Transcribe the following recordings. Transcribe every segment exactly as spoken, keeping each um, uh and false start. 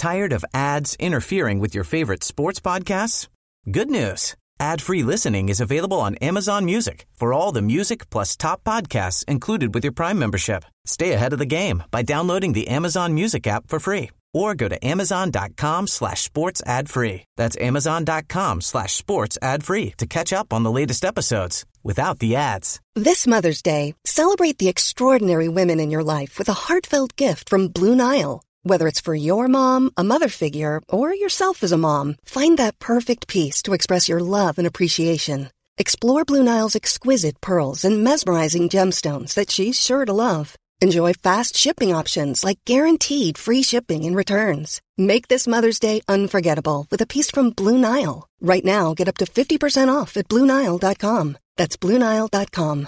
Tired of ads interfering with your favorite sports podcasts? Good news. Ad-free listening is available on Amazon Music for all the music plus top podcasts included with your Prime membership. Stay ahead of the game by downloading the Amazon Music app for free or go to amazon.com slash sports ad free. That's amazon.com slash sports ad free to catch up on the latest episodes without the ads. This Mother's Day, celebrate the extraordinary women in your life with a heartfelt gift from Blue Nile. Whether it's for your mom, a mother figure, or yourself as a mom, find that perfect piece to express your love and appreciation. Explore Blue Nile's exquisite pearls and mesmerizing gemstones that she's sure to love. Enjoy fast shipping options like guaranteed free shipping and returns. Make this Mother's Day unforgettable with a piece from Blue Nile. Right now, get up to fifty percent off at blue nile dot com. That's blue nile dot com.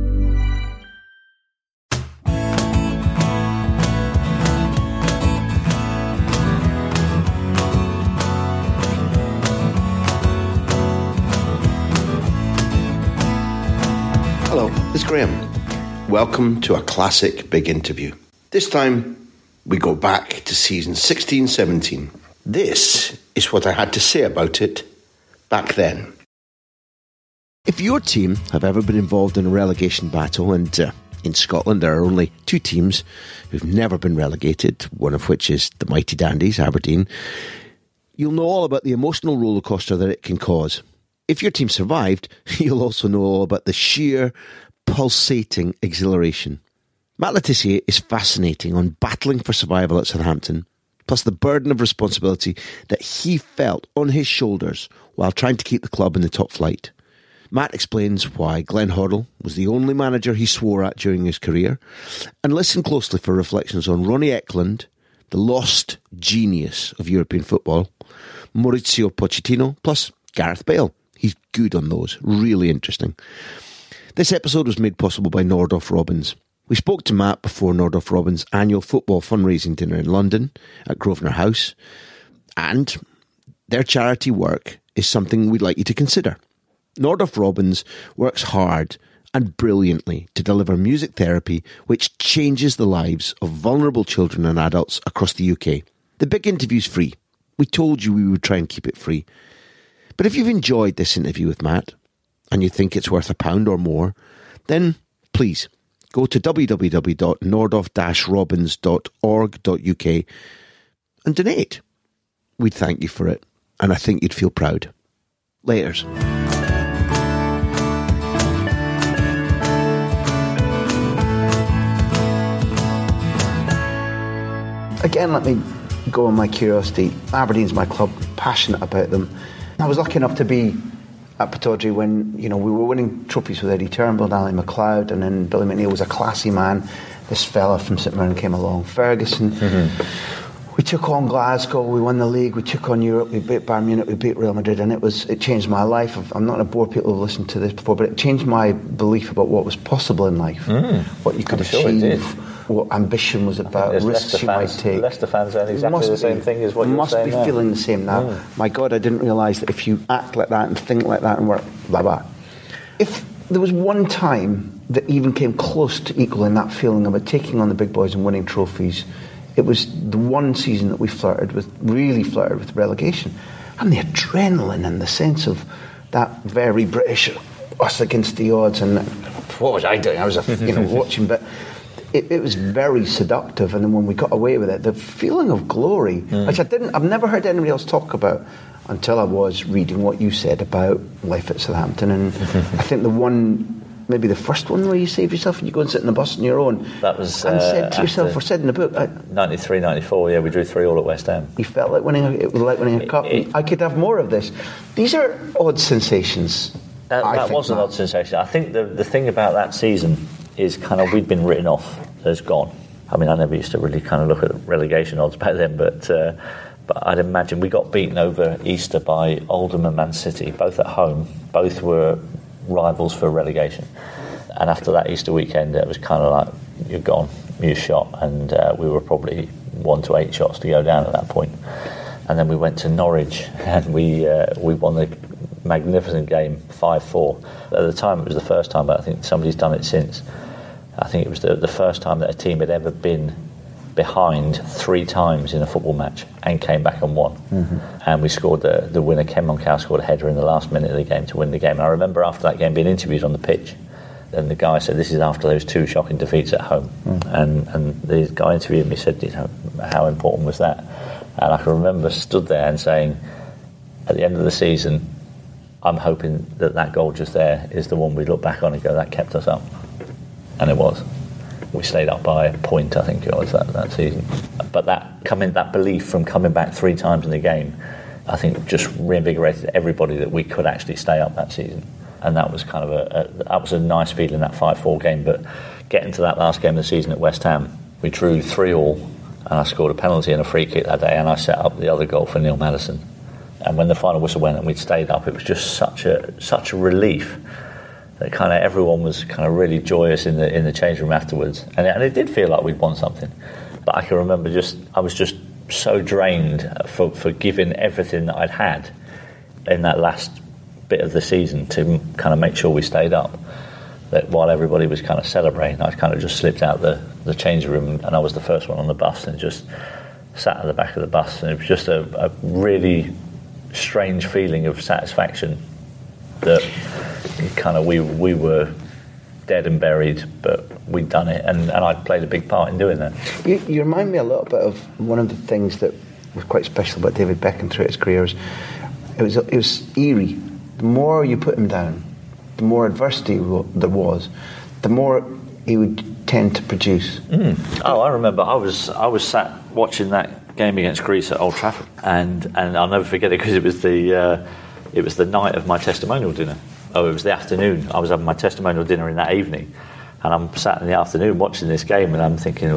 Hello, it's Graham. Welcome to a classic big interview. This time, we go back to season sixteen seventeen. This is what I had to say about it back then. If your team have ever been involved in a relegation battle, and uh, in Scotland there are only two teams who've never been relegated, one of which is the mighty Dandies, Aberdeen, you'll know all about the emotional rollercoaster that it can cause. If your team survived, you'll also know all about the sheer, pulsating exhilaration. Matt Le Tissier is fascinating on battling for survival at Southampton, plus the burden of responsibility that he felt on his shoulders while trying to keep the club in the top flight. Matt explains why Glenn Hoddle was the only manager he swore at during his career, and listen closely for reflections on Ronnie Eklund, the lost genius of European football, Maurizio Pochettino, plus Gareth Bale. He's good on those. Really interesting. This episode was made possible by Nordhoff Robbins. We spoke to Matt before Nordhoff Robbins' annual football fundraising dinner in London at Grosvenor House. And their charity work is something we'd like you to consider. Nordhoff Robbins works hard and brilliantly to deliver music therapy which changes the lives of vulnerable children and adults across the U K. The big interview's free. We told you we would try and keep it free. But if you've enjoyed this interview with Matt, and you think it's worth a pound or more, then please go to w w w dot nordhoff dash robbins dot org dot u k and donate. We'd thank you for it, and I think you'd feel proud. Laters. Again, let me go on my curiosity. Aberdeen's my club, passionate about them. I was lucky enough to be at Pittodrie when, you know, we were winning trophies with Eddie Turnbull and Ali McLeod, and then Billy McNeil was a classy man. This fella from St Mirren came along, Ferguson. Mm-hmm. We took on Glasgow, we won the league, we took on Europe, we beat Bayern Munich, we beat Real Madrid, and it was it changed my life. I'm not going to bore people who've listened to this before, but it changed my belief about what was possible in life, mm. what you could I'm achieve, sure what ambition was about, risks Leicester you fans, might take. Leicester fans are exactly the same be, thing as what you're must saying be now. Feeling the same now. Mm. My God, I didn't realise that if you act like that and think like that and work, blah, blah. If there was one time that even came close to equaling that feeling about taking on the big boys and winning trophies, it was the one season that we flirted with, really flirted with relegation. And the adrenaline and the sense of that very British, us against the odds, and what was I doing? I was, a, you know, watching, but It, it was very seductive, and then when we got away with it, the feeling of glory, mm. which I didn't, I've never heard anybody else talk about until I was reading what you said about life at Southampton, and I think the one, maybe the first one where you save yourself and you go and sit in the bus on your own, that was, and uh, said to yourself, or said in the book, ninety-three ninety-four, yeah, we drew three all at West Ham. You felt like winning, a, it was like winning a cup. It, it, I could have more of this. These are odd sensations. That, that was an odd sensation. I think the the thing about that season is kind of we'd been written off as gone. I mean, I never used to really kind of look at relegation odds back then, but uh, but I'd imagine we got beaten over Easter by Oldham and Man City, both at home. Both were rivals for relegation. And after that Easter weekend, it was kind of like, you're gone, you're shot, and uh, we were probably one to eight shots to go down at that point. And then we went to Norwich, and we uh, we won the magnificent game five four. At the time, it was the first time, but I think somebody's done it since. I think it was the, the first time that a team had ever been behind three times in a football match and came back and won. Mm-hmm. And we scored the, the winner. Ken Monkow scored a header in the last minute of the game to win the game. And I remember after that game being interviewed on the pitch, and the guy said, this is after those two shocking defeats at home. Mm-hmm. And and the guy interviewed me said, you know, how important was that? And I can remember stood there and saying, at the end of the season, I'm hoping that that goal just there is the one we look back on and go, that kept us up. And it was. We stayed up by a point, I think it was, that, that season. But that coming, that belief from coming back three times in the game, I think just reinvigorated everybody that we could actually stay up that season. And that was kind of a, a that was a nice feeling, that five four game. But getting to that last game of the season at West Ham, we drew three all, and I scored a penalty and a free kick that day, and I set up the other goal for Neil Maddison. And when the final whistle went and we'd stayed up, it was just such a such a relief. That kind of everyone was kind of really joyous in the in the change room afterwards, and it, and it did feel like we'd won something. But I can remember just I was just so drained for for giving everything that I'd had in that last bit of the season to kind of make sure we stayed up. That while everybody was kind of celebrating, I kind of just slipped out the the change room, and I was the first one on the bus and just sat at the back of the bus, and it was just a, a really strange feeling of satisfaction that. Kind of we we were dead and buried, but we'd done it, and, and I'd played a big part in doing that. You, you remind me a little bit of one of the things that was quite special about David Beckham throughout his career. It was it was eerie. The more you put him down, the more adversity there was, the more he would tend to produce. Mm. Oh, I remember I was I was sat watching that game against Greece at Old Trafford, and, and I'll never forget it because it was the uh, it was the night of my testimonial dinner. Oh, it was the afternoon. I was having my testimonial dinner in that evening, and I'm sat in the afternoon watching this game, and I'm thinking,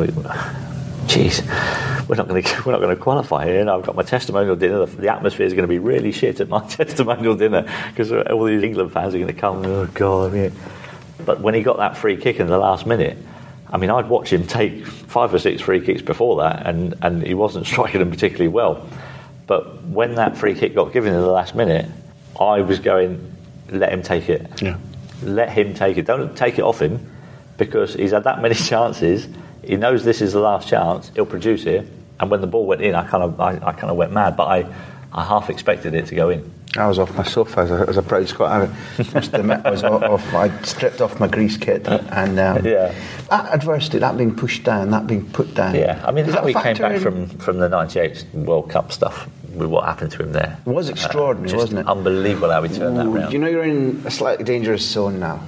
"Geez, we're not going to we're not going to qualify here." And I've got my testimonial dinner. The, the atmosphere is going to be really shit at my testimonial dinner because all these England fans are going to come. Oh God! Yeah. But when he got that free kick in the last minute, I mean, I'd watch him take five or six free kicks before that, and, and he wasn't striking them particularly well. But when that free kick got given in the last minute, I was going. Let him take it. Yeah. Let him take it. Don't take it off him because he's had that many chances. He knows this is the last chance. He'll produce it. And when the ball went in, I kind of, I, I kind of went mad. But I, I half expected it to go in. I was off my sofa as a, as a proud Scot. I must admit, I was off. I stripped off my Greece kit and um, yeah. That adversity, that being pushed down, that being put down. Yeah, I mean, how he came back in? from from the ninety-eight World Cup stuff. With what happened to him there. It was extraordinary, uh, wasn't it? Unbelievable how he turned Ooh, that round. You know you're in a slightly dangerous zone now.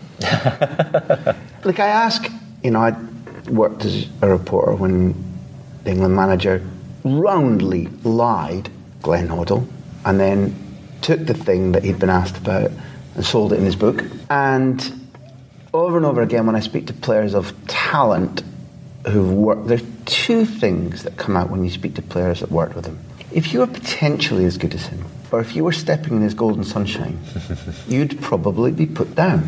Like I ask, you know, I worked as a reporter when the England manager roundly lied, Glenn Hoddle, and then took the thing that he'd been asked about and sold it in his book. And over and over again when I speak to players of talent who've worked, there's two things that come out when you speak to players that worked with him. If you were potentially as good as him, or if you were stepping in his golden sunshine, you'd probably be put down.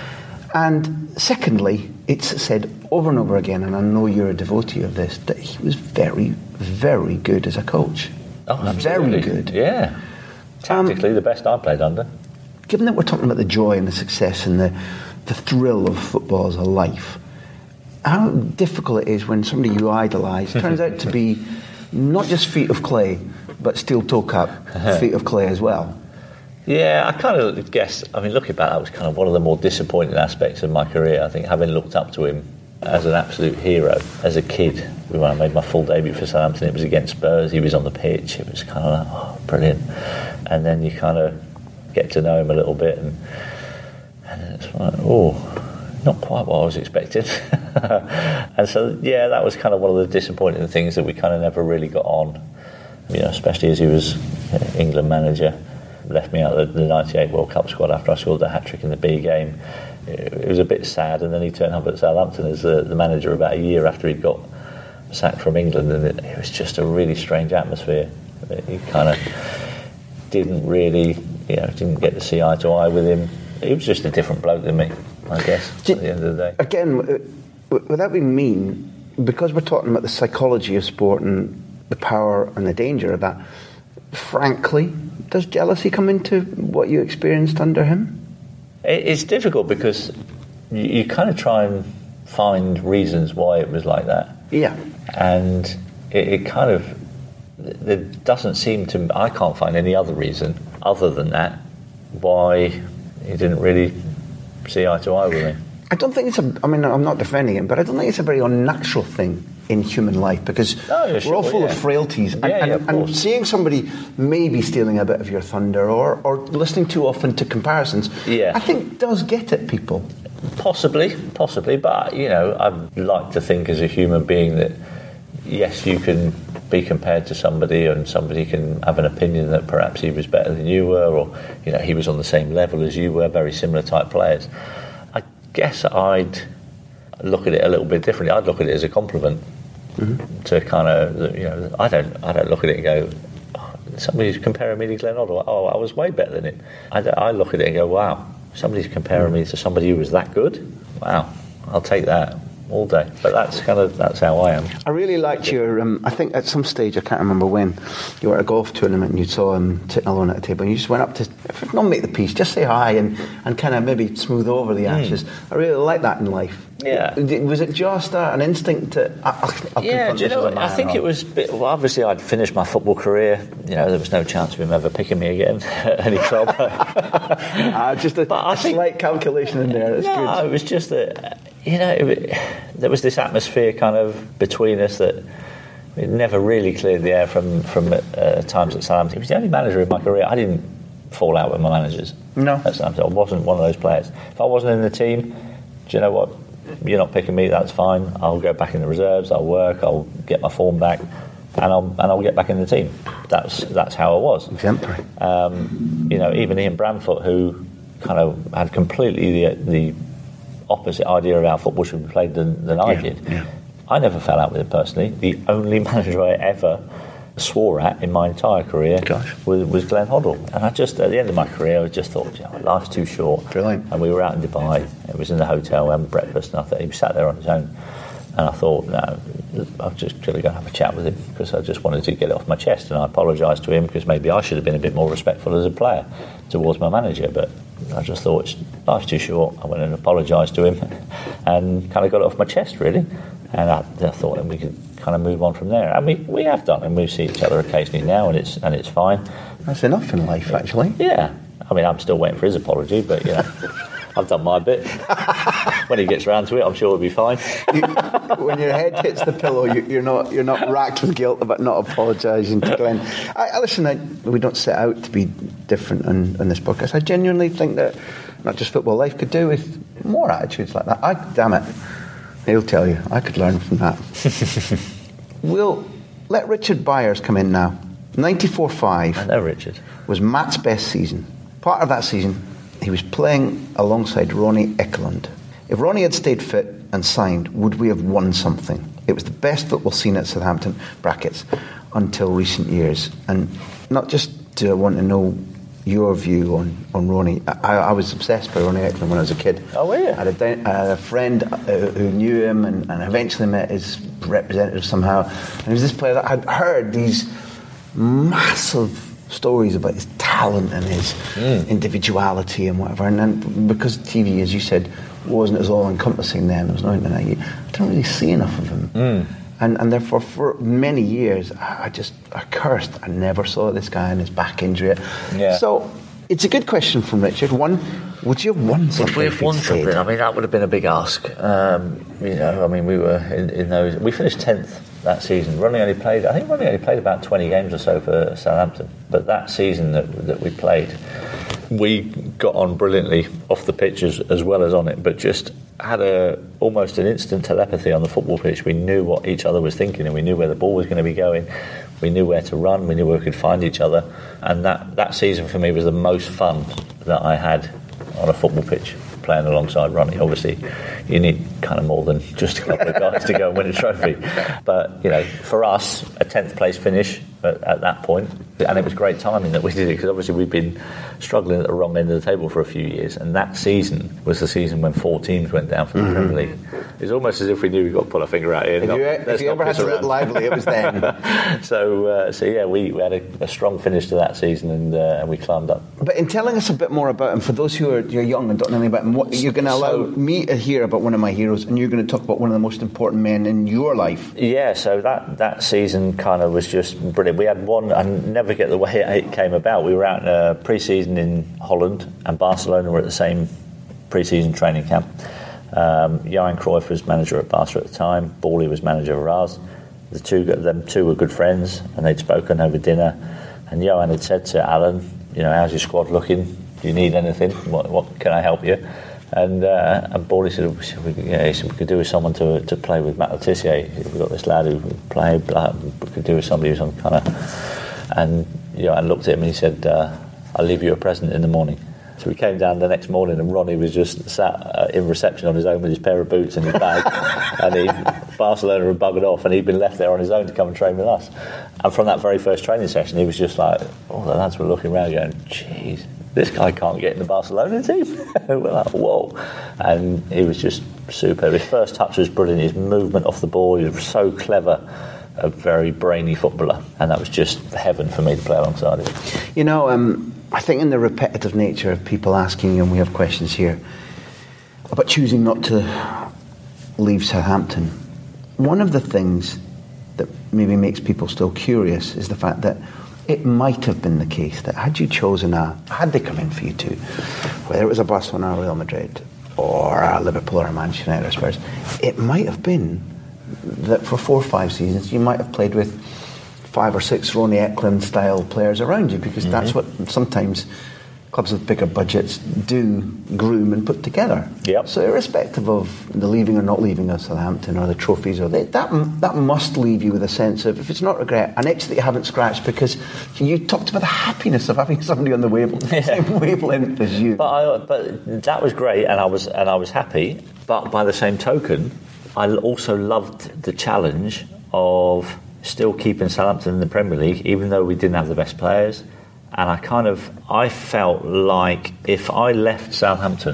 And secondly, it's said over and over again, and I know you're a devotee of this, that he was very, very good as a coach. Oh, absolutely. Very good. Yeah. Tactically, um, the best I played under. Given that we're talking about the joy and the success and the, the thrill of football as a life, how difficult it is when somebody you idolise turns out to be not just feet of clay, but steel-toe cap feet of clay as well. Yeah, I kind of guess, I mean, looking back, that was kind of one of the more disappointing aspects of my career. I think having looked up to him as an absolute hero as a kid, when I made my full debut for Southampton, it was against Spurs, he was on the pitch, it was kind of like, oh, brilliant. And then you kind of get to know him a little bit, and, and then it's like, oh, not quite what I was expecting. And so, yeah, that was kind of one of the disappointing things that we kind of never really got on, you know, especially as he was England manager. Left me out of the ninety-eight World Cup squad after I scored the hat-trick in the B game. It was a bit sad, and then he turned up at Southampton as the, the manager about a year after he'd got sacked from England, and it, it was just a really strange atmosphere. He kind of didn't really, you know, didn't get to see eye to eye with him. He was just a different bloke than me, I guess, at the end of the day. Again, without being mean, because we're talking about the psychology of sport and the power and the danger of that, frankly, does jealousy come into what you experienced under him? It's difficult because you, you kind of try and find reasons why it was like that. Yeah. And it, it kind of, there doesn't seem to, I can't find any other reason other than that why he didn't really see eye to eye with me. I don't think it's a, I mean, I'm not defending him, but I don't think it's a very unnatural thing in human life, because no, we're sure, all full yeah. of frailties. And, yeah, yeah, and, and seeing somebody maybe stealing a bit of your thunder, or, or listening too often to comparisons, yeah. I think does get at people. Possibly, possibly, but, you know, I'd like to think as a human being that, yes, you can be compared to somebody and somebody can have an opinion that perhaps he was better than you were, or, you know, he was on the same level as you were, very similar type players. I guess I'd look at it a little bit differently. I'd look at it as a compliment. Mm-hmm. To kind of, you know, I don't, I don't look at it and go, oh, somebody's comparing me to Glenn Hoddle. Oh, I was way better than him. I, I look at it and go, wow, somebody's comparing me to somebody who was that good. Wow, I'll take that all day. But that's kind of, that's how I am. I really liked your, um, I think at some stage, I can't remember when, you were at a golf tournament and you saw him sitting alone at a table and you just went up to, if not make the peace, just say hi and, and kind of maybe smooth over the ashes. Mm. I really like that in life. Yeah. Was it just uh, an instinct to... I'll, I'll yeah, do you know, I think or... it was... Bit, well, obviously, I'd finished my football career. You know, there was no chance of him ever picking me again at any club. uh, just a, a think, slight calculation in there. It's no, good. It was just that, you know, it, there was this atmosphere kind of between us that it never really cleared the air from, from uh, times at Southampton. He was the only manager in my career. I didn't fall out with my managers. No. At Southampton. I wasn't one of those players. If I wasn't in the team, do you know what? You're not picking me, that's fine. I'll go back in the reserves, I'll work, I'll get my form back, and I'll and I'll get back in the team. That's that's how I was. Exemplary. Um, you know, even Ian Bramfoot, who kind of had completely the, the opposite idea of how football should be played than, than I yeah, did. Yeah. I never fell out with him personally. The only manager I ever swore at in my entire career was, was Glenn Hoddle. And I just, at the end of my career, I just thought, you know, life's too short. Brilliant. And we were out in Dubai. It was in the hotel, having breakfast, and I thought he sat there on his own. And I thought, no, I'm just going to go and have a chat with him because I just wanted to get it off my chest. And I apologised to him because maybe I should have been a bit more respectful as a player towards my manager. But I just thought, it's, life's too short. I went and apologised to him and kind of got it off my chest, really. And I, I thought then we could kind of move on from there. And we, we have done, and we see each other occasionally now, and it's and it's fine. That's enough in life, actually. Yeah. I mean, I'm still waiting for his apology, but, you know, I've done my bit. When he gets round to it, I'm sure it'll be fine. You, when your head hits the pillow, you, you're not you're not racked with guilt about not apologising to Glenn. I, I listen, I, we don't set out to be different on, on this podcast. I genuinely think that not just football, life could do with more attitudes like that. I, damn it. He'll tell you. I could learn from that. We'll let Richard Byers come in now. ninety-four five I know Richard. Was Matt's best season. Part of that season, he was playing alongside Ronnie Ekelund. If Ronnie had stayed fit and signed, would we have won something? It was the best football scene at Southampton, brackets, until recent years. And not just do I want to know your view on, on Ronnie. I, I was obsessed by Ronnie Ekelund when I was a kid. Oh, were you? I had a, I had a friend uh, who knew him and, and eventually met his representative somehow. And he was this player that I'd heard these massive stories about his talent and his mm. individuality and whatever. And then because T V, as you said, wasn't as all-encompassing then, there was no internet, I didn't really see enough of him. Mm. And, and therefore, for many years, I just I cursed. I never saw this guy and his back injury. Yeah. So it's a good question from Richard. One, would you have won something? Would we have won something? I mean, that would have been a big ask. Um, you know, I mean, we were in, in those. We finished tenth that season. Ronnie only played. I think Ronnie only played about twenty games or so for Southampton. But that season that that we played, we got on brilliantly off the pitch as, as well as on it. But just had a almost an instant telepathy on the football pitch. We knew what each other was thinking, and we knew where the ball was going to be going. We knew where to run. We knew where we could find each other. And that, that season for me was the most fun that I had on a football pitch, playing alongside Ronnie. Obviously, you need kind of more than just a couple of guys to go and win a trophy. But, you know, for us, a tenth place finish at, at that point, and it was great timing that we did it, because obviously we'd been struggling at the wrong end of the table for a few years, and that season was the season when four teams went down from the mm-hmm. Premier League. It's almost as if we knew we'd got to pull our finger out here. If not, you, if you ever had to look lively, it was then. so, uh, so yeah, we, we had a, a strong finish to that season, and, uh, and we climbed up. But in telling us a bit more about him, for those who are you're young and don't know anything about him, what, you're going to allow so, me to hear about one of my heroes, and you're going to talk about one of the most important men in your life. Yeah, so that, that season kind of was just brilliant. We had one, I never get the way it came about. We were out in a pre-season in Holland, and Barcelona were at the same pre-season training camp. Um, Johan Cruyff was manager at Barca at the time. Bally was manager of ours. The two, them two were good friends, and they'd spoken over dinner. And Johan had said to Alan, "You know, how's your squad looking? Do you need anything? What, what can I help you?" And uh, and Bally said, we, yeah, he said, "We could do with someone to to play with Matt Le Tissier. We've got this lad who play. We could do with somebody who's on kind of." And Johan looked at him and he said, uh, "I'll leave you a present in the morning." So we came down the next morning, and Ronnie was just sat uh, in reception on his own with his pair of boots and his bag, and he, Barcelona had buggered off, and he'd been left there on his own to come and train with us. And from that very first training session, he was just like, all the lads were looking around going, "Jeez, this guy can't get in the Barcelona team." We're like, whoa. And he was just superb. His first touch was brilliant. His movement off the ball, he was so clever. A very brainy footballer, and that was just heaven for me to play alongside him. You know, um, I think in the repetitive nature of people asking, and we have questions here about choosing not to leave Southampton, one of the things that maybe makes people still curious is the fact that it might have been the case that had you chosen a, had they come in for you too, whether it was a Barcelona or Real Madrid or a Liverpool or a Manchester United or Spurs, it might have been that for four or five seasons you might have played with five or six Ronnie Eklund style players around you, because mm-hmm. that's what sometimes clubs with bigger budgets do groom and put together. Yep. So irrespective of the leaving or not leaving of Southampton or the trophies, or they, that that must leave you with a sense of, if it's not regret, an itch that you haven't scratched, because you talked about the happiness of having somebody on the wavelength, yeah. same wavelength as you. But I, but that was great, and I was and I was happy. But by the same token, I also loved the challenge of still keeping Southampton in the Premier League, even though we didn't have the best players. And I kind of, I felt like if I left Southampton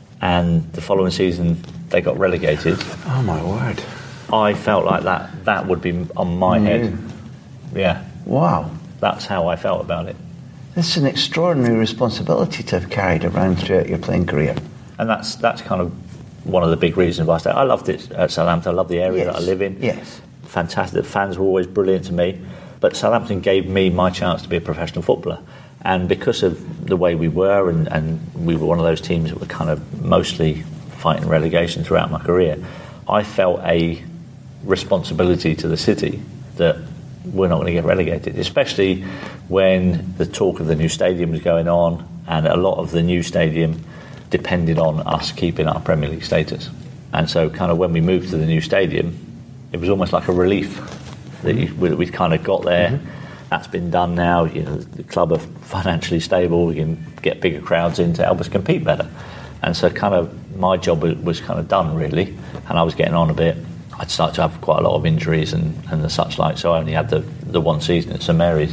and the following season they got relegated, oh my word, I felt like that that would be on my mm. head. Yeah. Wow. That's how I felt about it. This is an extraordinary responsibility to have carried around throughout your playing career. And that's that's kind of one of the big reasons why I stayed. I loved it at Southampton. I love the area yes. that I live in. Yes. Fantastic. The fans were always brilliant to me. But Southampton gave me my chance to be a professional footballer. And because of the way we were, and, and we were one of those teams that were kind of mostly fighting relegation throughout my career, I felt a responsibility to the city that we're not going to get relegated, especially when the talk of the new stadium was going on, and a lot of the new stadium depended on us keeping our Premier League status. And so kind of when we moved to the new stadium, it was almost like a relief that you, we'd kind of got there. Mm-hmm. That's been done now. You know, the club are financially stable. We can get bigger crowds in to help us compete better. And so kind of my job was kind of done, really. And I was getting on a bit. I'd started to have quite a lot of injuries and, and the such like, so I only had the, the one season at St Mary's.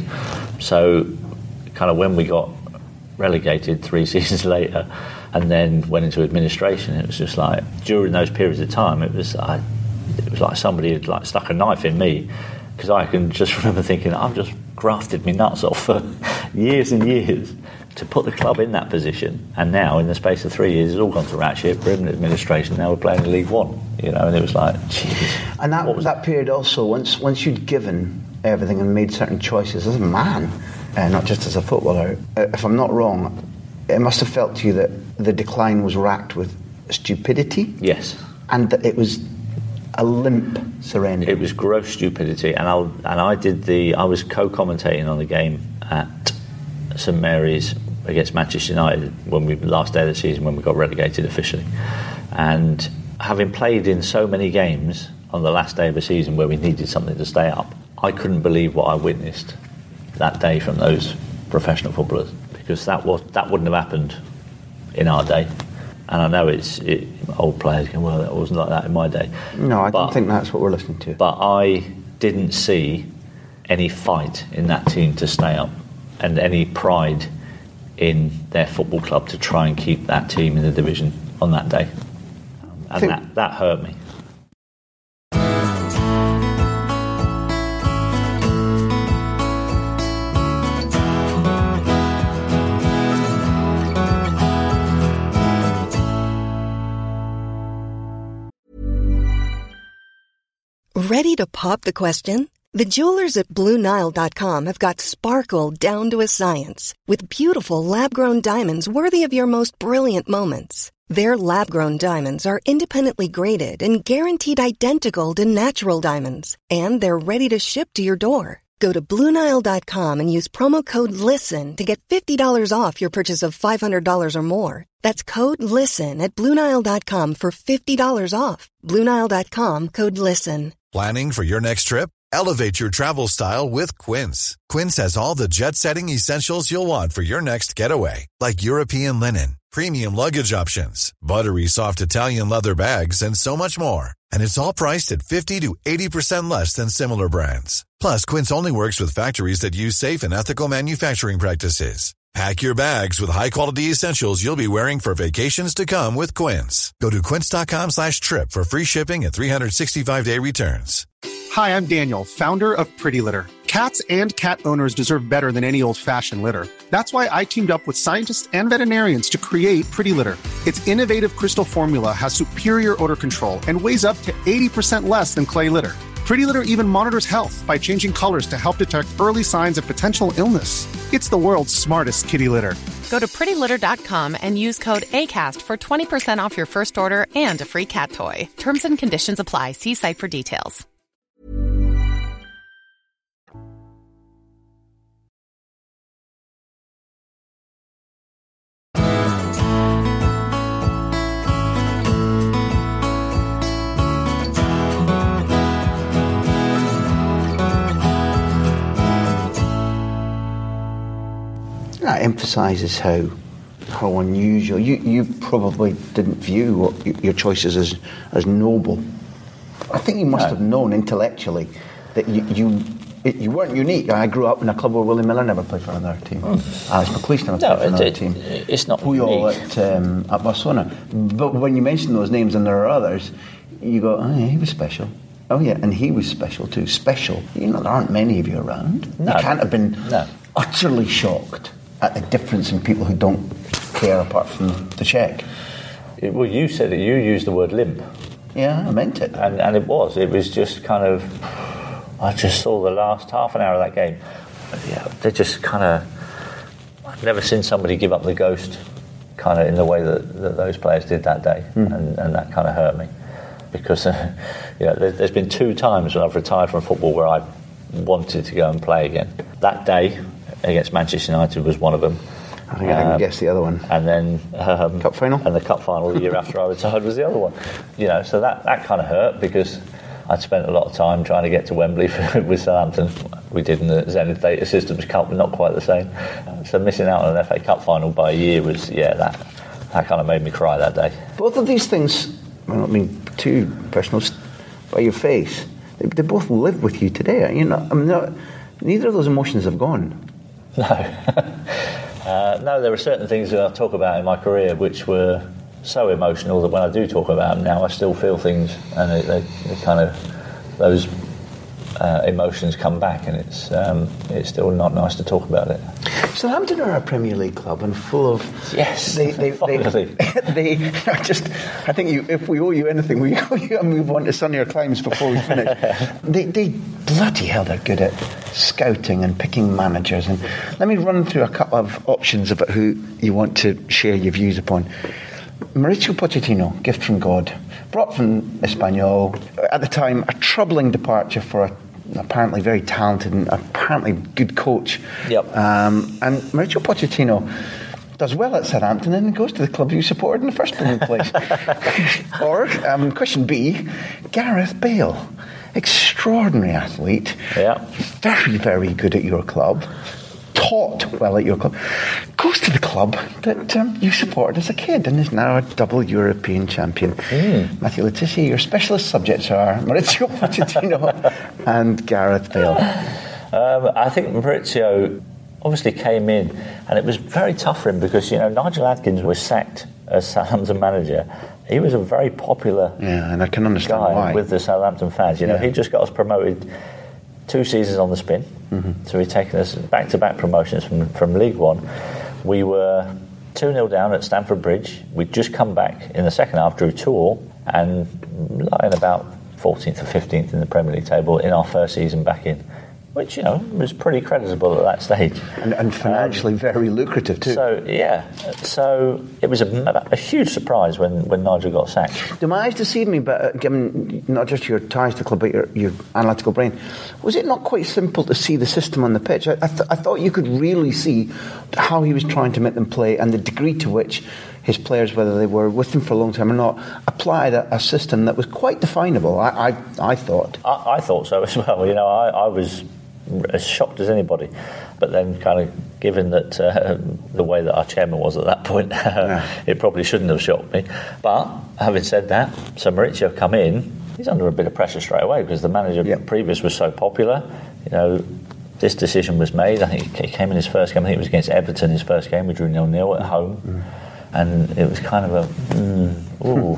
So kind of when we got relegated three seasons later and then went into administration, it was just like, during those periods of time, it was I, it was like somebody had like stuck a knife in me, because I can just remember thinking, I've just grafted me nuts off for years and years to put the club in that position, and now in the space of three years it's all gone to rat shit. We're in administration now, we're playing in League One, you know, and it was like, jeez. And that that, that period also, once once you'd given everything and made certain choices as a man, uh, not just as a footballer, uh, if I'm not wrong, it must have felt to you that the decline was racked with stupidity. Yes. And that it was a limp surrender. It was gross stupidity, and I and I did the. I was co-commentating on the game at St Mary's against Manchester United when we last day of the season when we got relegated officially, and having played in so many games on the last day of the season where we needed something to stay up, I couldn't believe what I witnessed that day from those professional footballers, because that was that wouldn't have happened in our day. And I know it's it, old players going, well, that wasn't like that in my day. No, I but, don't think that's what we're listening to. But I didn't see any fight in that team to stay up and any pride in their football club to try and keep that team in the division on that day. Um, and that, that hurt me. Ready to pop the question? The jewelers at Blue Nile dot com have got sparkle down to a science with beautiful lab-grown diamonds worthy of your most brilliant moments. Their lab-grown diamonds are independently graded and guaranteed identical to natural diamonds, and they're ready to ship to your door. Go to Blue Nile dot com and use promo code LISTEN to get fifty dollars off your purchase of five hundred dollars or more. That's code LISTEN at Blue Nile dot com for fifty dollars off. Blue Nile dot com, code LISTEN. Planning for your next trip? Elevate your travel style with Quince. Quince has all the jet-setting essentials you'll want for your next getaway, like European linen, premium luggage options, buttery soft Italian leather bags, and so much more. And it's all priced at fifty to eighty percent less than similar brands. Plus, Quince only works with factories that use safe and ethical manufacturing practices. Pack your bags with high-quality essentials you'll be wearing for vacations to come with Quince. Go to quince.com slash trip for free shipping and three sixty-five day returns. Hi, I'm Daniel, founder of Pretty Litter. Cats and cat owners deserve better than any old-fashioned litter. That's why I teamed up with scientists and veterinarians to create Pretty Litter. Its innovative crystal formula has superior odor control and weighs up to eighty percent less than clay litter. Pretty Litter even monitors health by changing colors to help detect early signs of potential illness. It's the world's smartest kitty litter. Go to pretty litter dot com and use code ACAST for twenty percent off your first order and a free cat toy. Terms and conditions apply. See site for details. That emphasises how how unusual. You you probably didn't view what, your choices as as noble. I think you must no. have known intellectually that you you it, you weren't unique. I grew up in a club where Willie Miller never played for another team. Mm. Alex McLeish never no, played for another it, team. It's not Puyol at um, at Barcelona. But when you mention those names and there are others, you go, oh yeah, he was special. Oh yeah, and he was special too. Special. You know, there aren't many of you around. No. You can't have been no. utterly shocked at the difference in people who don't care apart from the check. It, well, you said it. You used the word limp. Yeah, I meant it. And, and it was. It was just kind of... I just saw the last half an hour of that game. Yeah, they just kind of... I've never seen somebody give up the ghost kind of in the way that, that those players did that day. Mm. And, and that kind of hurt me. Because uh, you know, there, there's been two times when I've retired from football where I wanted to go and play again. That day against Manchester United was one of them. I think um, I can guess the other one. And then um, cup final, and the cup final the year after I retired was the other one. You know, so that, that kind of hurt because I'd spent a lot of time trying to get to Wembley for, with Southampton. We did in the Zenith Data Systems Cup, but not quite the same. So missing out on an F A Cup final by a year was yeah that that kind of made me cry that day. Both of these things, I don't mean too personal, by your face, they, they both live with you today. You know, I mean, not, neither of those emotions have gone. No. uh, no, there are certain things that I talk about in my career which were so emotional that when I do talk about them now, I still feel things, and they, they, they kind of those uh, emotions come back, and it's um, it's still not nice to talk about it. Southampton are a Premier League club and full of yes, they they they, they, they are just. I think you, if we owe you anything, we owe you a move on to sunnier climes before we finish. they they bloody hell, they're good at scouting and picking managers. And let me run through a couple of options about who you want to share your views upon. Mauricio Pochettino, gift from God, brought from Espanyol. At the time, a troubling departure for a apparently very talented and apparently good coach. Yep. Um, and Mauricio Pochettino does well at Southampton and goes to the club you supported in the first place. Or, um, question B, Gareth Bale. Extraordinary athlete. Yeah. Very, very good at your club. Taught well at your club. Goes to the club that um, you supported as a kid and is now a double European champion. Mm. Matthew Le Tissier, your specialist subjects are Mauricio Pochettino and Gareth Bale. Um, I think Maurizio obviously came in, and it was very tough for him because, you know, Nigel Adkins was sacked as Southampton manager. He was a very popular yeah, and I can understand guy why. with the Southampton fans. You know, yeah. he just got us promoted two seasons on the spin. Mm-hmm. So he'd taken us back-to-back promotions from, from League One. We were two nil down at Stamford Bridge. We'd just come back in the second half, drew two all, and lying about fourteenth or fifteenth in the Premier League table in our first season back in, which, you know, was pretty creditable at that stage. And, and financially um, very lucrative too. So, yeah. So it was a, a huge surprise when, when Nigel got sacked. Do my eyes deceive me, but uh, given not just your ties to the club, but your, your analytical brain, was it not quite simple to see the system on the pitch? I, I, th- I thought you could really see how he was trying to make them play and the degree to which his players, whether they were with him for a long time or not, applied a, a system that was quite definable, I, I, I thought. I, I thought so as well. You know, I, I was as shocked as anybody, but then kind of given that uh, the way that our chairman was at that point, yeah. it probably shouldn't have shocked me. But having said that, so Maurizio come in, he's under a bit of pressure straight away because the manager yep. previous was so popular. You know, this decision was made. I think he came in his first game. I think it was against Everton. His first game, we drew nil nil at home. Mm. And it was kind of a mm, ooh,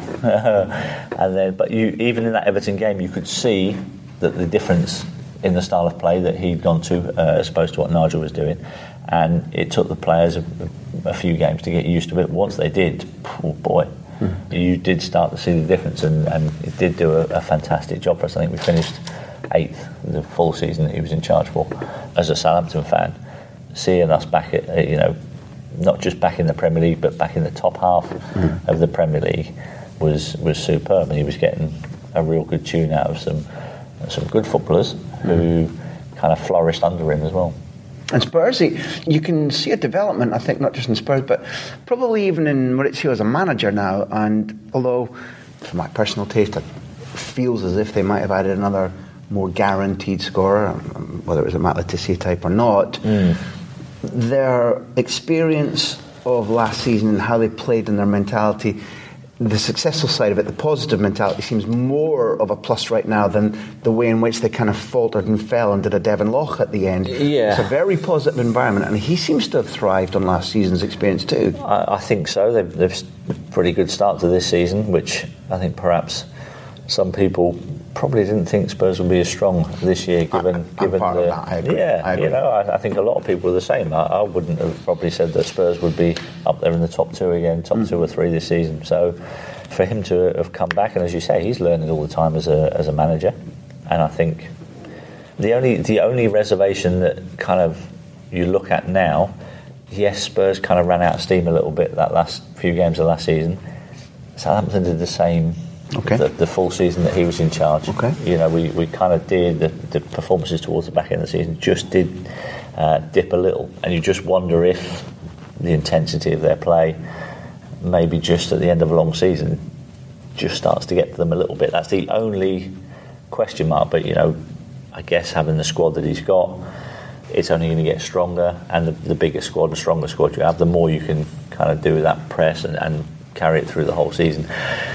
and then but you even in that Everton game you could see that the difference in the style of play that he'd gone to uh, as opposed to what Nigel was doing, and it took the players a, a few games to get used to it. Once they did, oh boy, mm. you did start to see the difference, and, and it did do a, a fantastic job for us. I think we finished eighth the full season that he was in charge for. As a Southampton fan, seeing us back at you know. not just back in the Premier League, but back in the top half mm. of the Premier League was was superb, and he was getting a real good tune out of some some good footballers mm. who kind of flourished under him as well. And Spurs, you can see a development, I think, not just in Spurs, but probably even in Maurizio as a manager now. And although, for my personal taste, it feels as if they might have added another more guaranteed scorer, whether it was a Matt Letizia type or not. Mm. Their experience of last season and how they played and their mentality, the successful side of it, the positive mentality, seems more of a plus right now than the way in which they kind of faltered and fell and did a Devon Loch at the end. Yeah. It's a very positive environment, and he seems to have thrived on last season's experience too. I, I think so. They've, they've a pretty good start to this season, which I think perhaps some people probably didn't think Spurs would be as strong this year, given I, given part the of that. I agree. yeah, I agree. you know, I, I think a lot of people are the same. I, I wouldn't have probably said that Spurs would be up there in the top two again, top mm. two or three this season. So for him to have come back, and as you say, he's learning all the time as a as a manager, and I think the only the only reservation that kind of you look at now, yes, Spurs kind of ran out of steam a little bit that last few games of last season. Southampton did the same. Okay. The, the full season that he was in charge. Okay. You know, we, we kind of did the, the performances towards the back end of the season just did uh, dip a little, and you just wonder if the intensity of their play, maybe just at the end of a long season, just starts to get to them a little bit. That's the only question mark. But you know, I guess having the squad that he's got, it's only going to get stronger, and the, the bigger squad, the stronger squad you have, the more you can kind of do with that press and, and carry it through the whole season.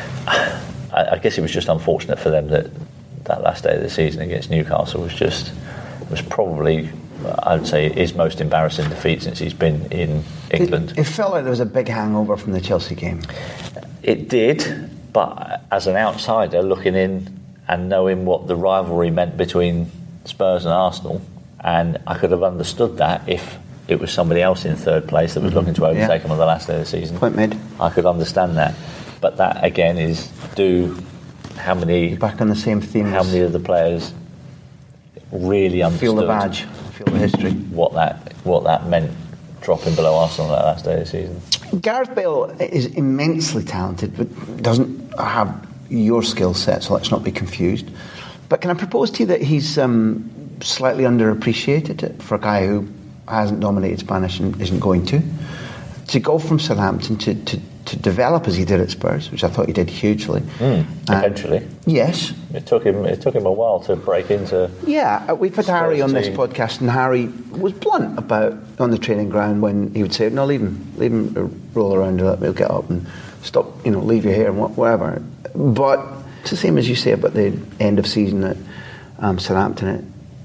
I guess it was just unfortunate for them that that last day of the season against Newcastle was just was probably, I'd say, his most embarrassing defeat since he's been in England. It, it felt like there was a big hangover from the Chelsea game. It did, but as an outsider looking in and knowing what the rivalry meant between Spurs and Arsenal, and I could have understood that if it was somebody else in third place that was mm-hmm. looking to overtake yeah. him on the last day of the season. Point made. I could understand that. But that again is do how many back on the same theme. How many of the players really understood feel the badge, feel the history, what that what that meant dropping below Arsenal that last day of the season. Gareth Bale is immensely talented, but doesn't have your skill set, so let's not be confused. But can I propose to you that he's um, slightly underappreciated for a guy who hasn't dominated Spanish and isn't going to to go from Southampton to. to to develop as he did at Spurs, which I thought he did hugely. Mm, eventually. Uh, yes. It took him It took him a while to break into... Yeah, we've had Spurs Harry on this team. podcast, and Harry was blunt about, on the training ground, when he would say, no, leave him, leave him roll around a little bit, he'll get up and stop, you know, leave you here and whatever. But it's the same as you say about the end of season at um, Southampton. It,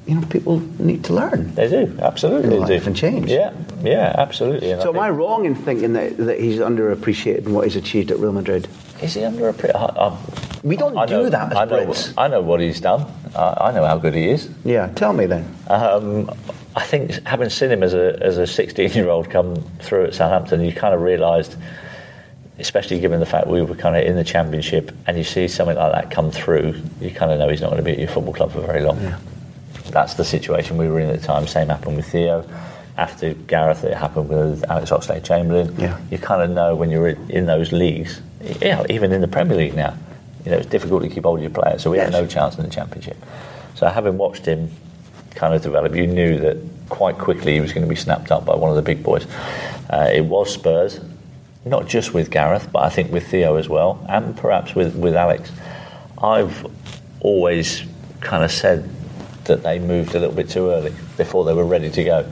you know, people need to learn. They do, absolutely. They They life do. and change. Yeah, yeah, absolutely. And so I am I wrong in thinking that, that he's underappreciated in what he's achieved at Real Madrid? Is he underappreciated? We don't I do know, that as I know, Brits. I know what he's done. I, I know how good he is. Yeah, tell me then. Um, I think having seen him as a as a sixteen-year-old come through at Southampton, you kind of realised, especially given the fact we were kind of in the Championship, and you see something like that come through, you kind of know he's not going to be at your football club for very long. Yeah. That's the situation we were in at the time. Same happened with Theo. After Gareth, it happened with Alex Oxlade-Chamberlain. Yeah. You kind of know when you're in those leagues, you know, even in the Premier League now, you know, it's difficult to keep hold of your players, so we yes. had no chance in the Championship. So having watched him kind of develop, you knew that quite quickly he was going to be snapped up by one of the big boys. Uh, it was Spurs, not just with Gareth, but I think with Theo as well, and perhaps with, with Alex. I've always kind of said that they moved a little bit too early, before they were ready to go.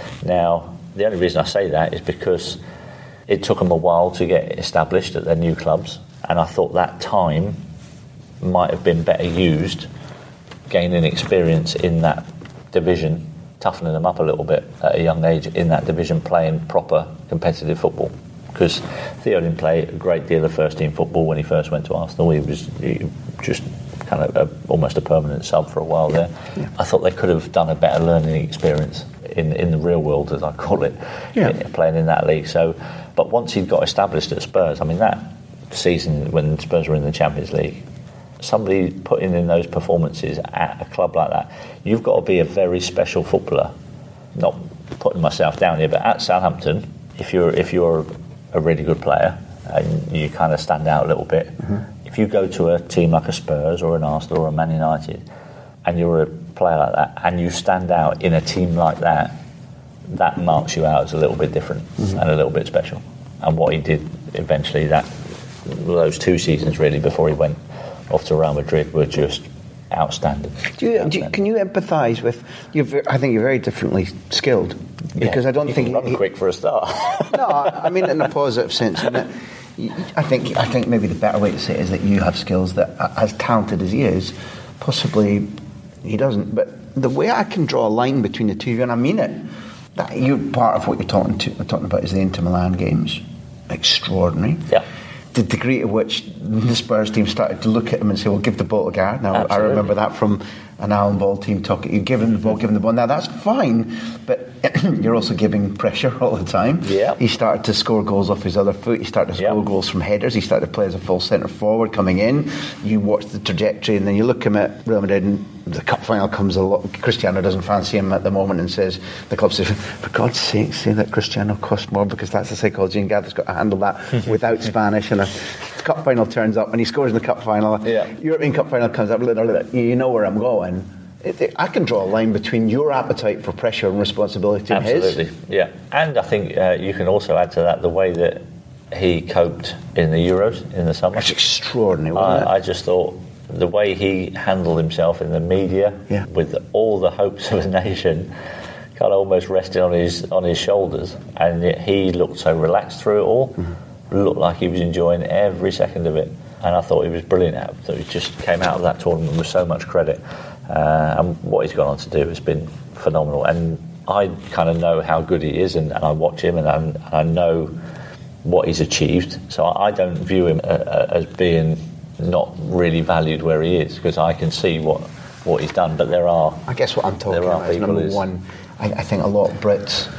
Now, the only reason I say that is because it took them a while to get established at their new clubs, and I thought that time might have been better used gaining experience in that division, toughening them up a little bit at a young age in that division, playing proper competitive football. Because Theo didn't play a great deal of first team football when he first went to Arsenal. He was he just kind of a, almost a permanent sub for a while yeah. there. Yeah. I thought they could have done a better learning experience in in the real world, as I call it, yeah. in, playing in that league. So, but once he'd got established at Spurs, I mean, that season when Spurs were in the Champions League, somebody putting in those performances at a club like that, you've got to be a very special footballer. Not putting myself down here, but at Southampton, if you're if you're a really good player and you kind of stand out a little bit, mm-hmm. if you go to a team like a Spurs or an Arsenal or a Man United and you're a player like that and you stand out in a team like that, that marks you out as a little bit different mm-hmm. and a little bit special. And what he did eventually, that those two seasons really before he went off to Real Madrid, were just outstanding. Do you, outstanding. Do you, can you empathise with? You're, I think you're very differently skilled because yeah, I don't you think can run he, quick for a start. No, I mean in a positive sense. In that I think I think maybe the better way to say it is that you have skills that, as talented as he is, possibly he doesn't. But the way I can draw a line between the two of you, and I mean it, that you're part of what you're talking to, talking about is the Inter Milan games. Extraordinary. Yeah. The degree to which the Spurs team started to look at him and say, well, give the ball to Gareth. Now, Absolutely. I remember that from an Alan Ball team talking. You give him the ball, give him the ball. Now, that's fine, but you're also giving pressure all the time. Yeah. He started to score goals off his other foot. He started to score yeah. goals from headers. He started to play as a full centre forward coming in. You watch the trajectory, and then you look at him at Real Madrid, and the cup final comes a lot. Cristiano doesn't fancy him at the moment and says, the club says, for God's sake, say that Cristiano costs more, because that's the psychology, and Gareth's got to handle that without Spanish. And a cup final turns up, and he scores in the cup final. Yeah. European Cup final comes up, you know where I'm going. It, it, I can draw a line between your appetite for pressure and responsibility and his. Absolutely, yeah. And I think uh, you can also add to that the way that he coped in the Euros in the summer. It's extraordinary, wasn't I, it? I just thought the way he handled himself in the media, yeah. with all the hopes of a nation kind of almost resting on his on his shoulders, and yet he looked so relaxed through it all, mm-hmm. looked like he was enjoying every second of it. And I thought he was brilliant at it. So he just came out of that tournament with so much credit. Uh, and what he's gone on to do has been phenomenal. And I kind of know how good he is, and, and I watch him, and, and I know what he's achieved. So I, I don't view him uh, uh, as being not really valued where he is, because I can see what, what he's done. But there are... I guess what I'm talking about is, number one, I, I think a lot of Brits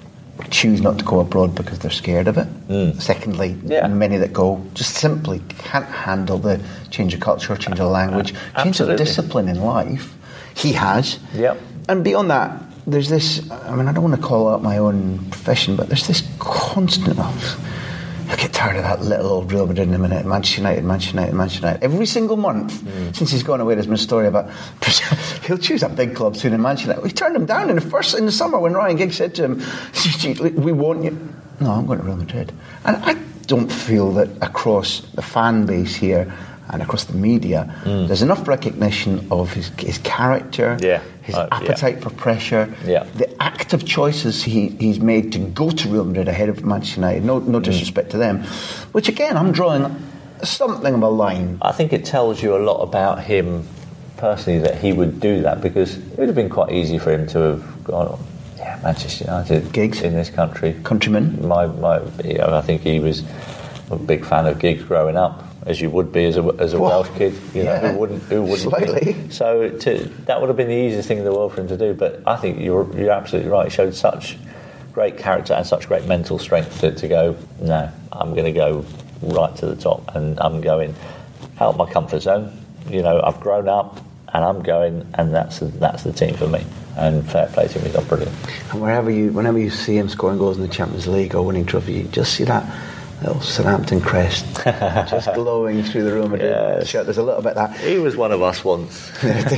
choose not to go abroad because they're scared of it. Mm. Secondly, yeah. many that go just simply can't handle the change of culture, change of language, uh, change of discipline in life. He has. Yep. And beyond that, there's this, I mean, I don't want to call out my own profession, but there's this constant of, I get tired of that little old Real Madrid in a minute, Manchester United, Manchester United, Manchester United. Every single month mm. since he's gone away, there's been a story about he'll choose a big club soon in Manchester United. We turned him down in the first in the summer when Ryan Giggs said to him, "We want you." No, I'm going to Real Madrid, and I don't feel that across the fan base here and across the media, mm. there's enough recognition of his his character, yeah. his uh, appetite yeah. for pressure, yeah. the active choices he, he's made to go to Real Madrid ahead of Manchester United. No, no disrespect mm. to them, which again I'm drawing something of a line. I think it tells you a lot about him personally that he would do that, because it would have been quite easy for him to have gone, yeah, Manchester United, Giggs in this country. Countryman. My, my, you know, I think he was a big fan of Giggs growing up, as you would be as a, as a Well, Welsh kid. You know, yeah, who wouldn't? Who wouldn't? slightly. Be? So to, that would have been the easiest thing in the world for him to do. But I think you're you're absolutely right. He showed such great character and such great mental strength to, to go, no, I'm going to go right to the top, and I'm going out of my comfort zone. You know, I've grown up, and I'm going, and that's the, that's the team for me. And fair play to him, he's got brilliant. And wherever you, whenever you see him scoring goals in the Champions League or winning trophy, you just see that little Southampton crest just glowing through the room. Yes. There's a little bit of that. He was one of us once.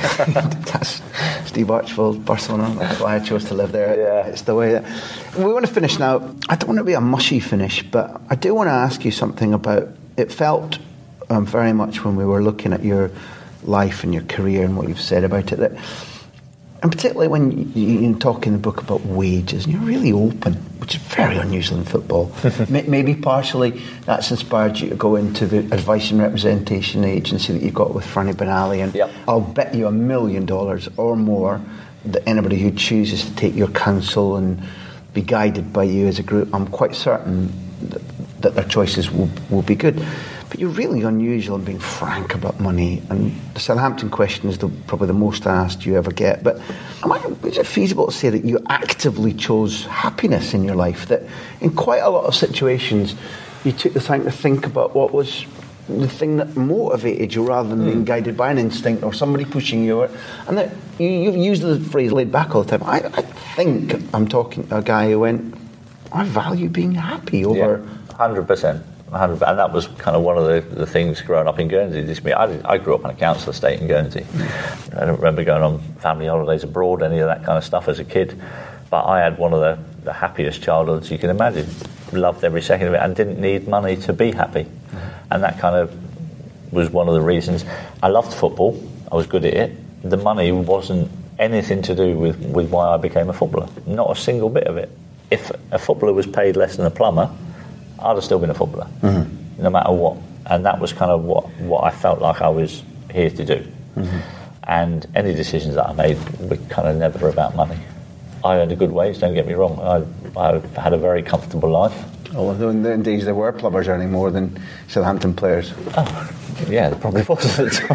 That's Steve Archibald, Barcelona. That's why I chose to live there. Yeah. It's the way that we want to finish now. I don't want to be a mushy finish, but I do want to ask you something about. It felt um, very much when we were looking at your life and your career and what you've said about it, that, and particularly when you, you talk in the book about wages, and you're really open, which is very unusual in football. Maybe partially that's inspired you to go into the advice and representation agency that you got with Franny Benali, and yep. I'll bet you a million dollars or more that anybody who chooses to take your counsel and be guided by you as a group, I'm quite certain that, that their choices will, will be good. But you're really unusual in being frank about money, and the Southampton question is the, probably the most asked you ever get. But am I, is it feasible to say that you actively chose happiness in your life, that in quite a lot of situations you took the time to think about what was the thing that motivated you rather than mm. being guided by an instinct or somebody pushing you, or, and that you, you've used the phrase laid back all the time. I, I think I'm talking to a guy who went, I value being happy over... Yeah, one hundred percent. And that was kind of one of the, the things growing up in Guernsey. This, I, I grew up on a council estate in Guernsey. I don't remember going on family holidays abroad, any of that kind of stuff as a kid. But I had one of the, the happiest childhoods you can imagine. Loved every second of it and didn't need money to be happy. Mm-hmm. And that kind of was one of the reasons. I loved football. I was good at it. The money wasn't anything to do with, with why I became a footballer. Not a single bit of it. If a footballer was paid less than a plumber, I'd have still been a footballer, mm-hmm. no matter what. And that was kind of what, what I felt like I was here to do. Mm-hmm. And any decisions that I made were kind of never about money. I earned a good wage, don't get me wrong. I, I had a very comfortable life. Oh, well, in the days there were plumbers earning more than Southampton players. Oh, yeah, there probably was at the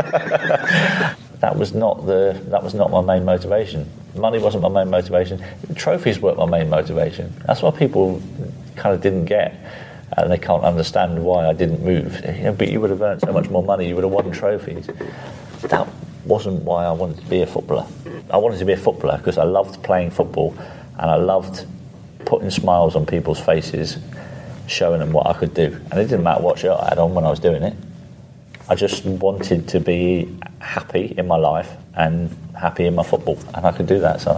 time. That was not the. That was not my main motivation. Money wasn't my main motivation. Trophies weren't my main motivation. That's why people kind of didn't get, and they can't understand why I didn't move. You know, but you would have earned so much more money. You would have won trophies. That wasn't why I wanted to be a footballer. I wanted to be a footballer because I loved playing football, and I loved putting smiles on people's faces, showing them what I could do. And it didn't matter what shirt I had on when I was doing it. I just wanted to be happy in my life and happy in my football, and I could do that. So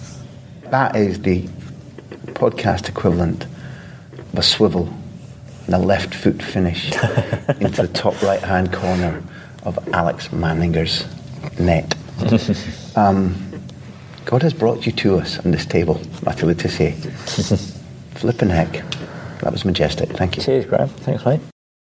that is the podcast equivalent of a swivel and a left foot finish into the top right hand corner of Alex Manninger's net. um, God has brought you to us on this table, Matthew Le Tissier. Flippin' heck, that was majestic. Thank you. Cheers, Graham. Thanks, mate.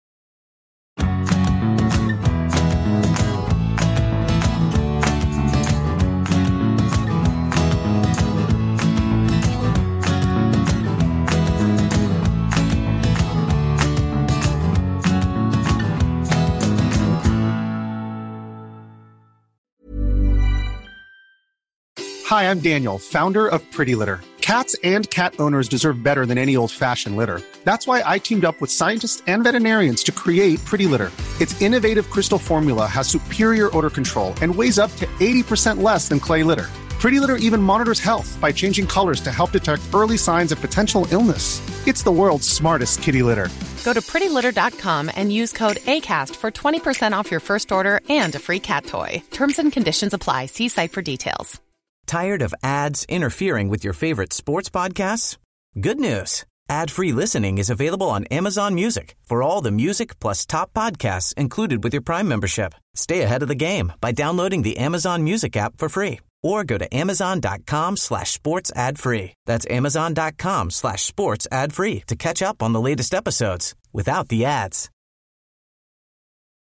Hi, I'm Daniel, founder of Pretty Litter. Cats and cat owners deserve better than any old-fashioned litter. That's why I teamed up with scientists and veterinarians to create Pretty Litter. Its innovative crystal formula has superior odor control and weighs up to eighty percent less than clay litter. Pretty Litter even monitors health by changing colors to help detect early signs of potential illness. It's the world's smartest kitty litter. Go to pretty litter dot com and use code ACAST for twenty percent off your first order and a free cat toy. Terms and conditions apply. See site for details. Tired of ads interfering with your favorite sports podcasts? Good news. Ad-free listening is available on Amazon Music for all the music plus top podcasts included with your Prime membership. Stay ahead of the game by downloading the Amazon Music app for free or go to amazon.com slash sports ad free. That's amazon.com slash sports ad free to catch up on the latest episodes without the ads.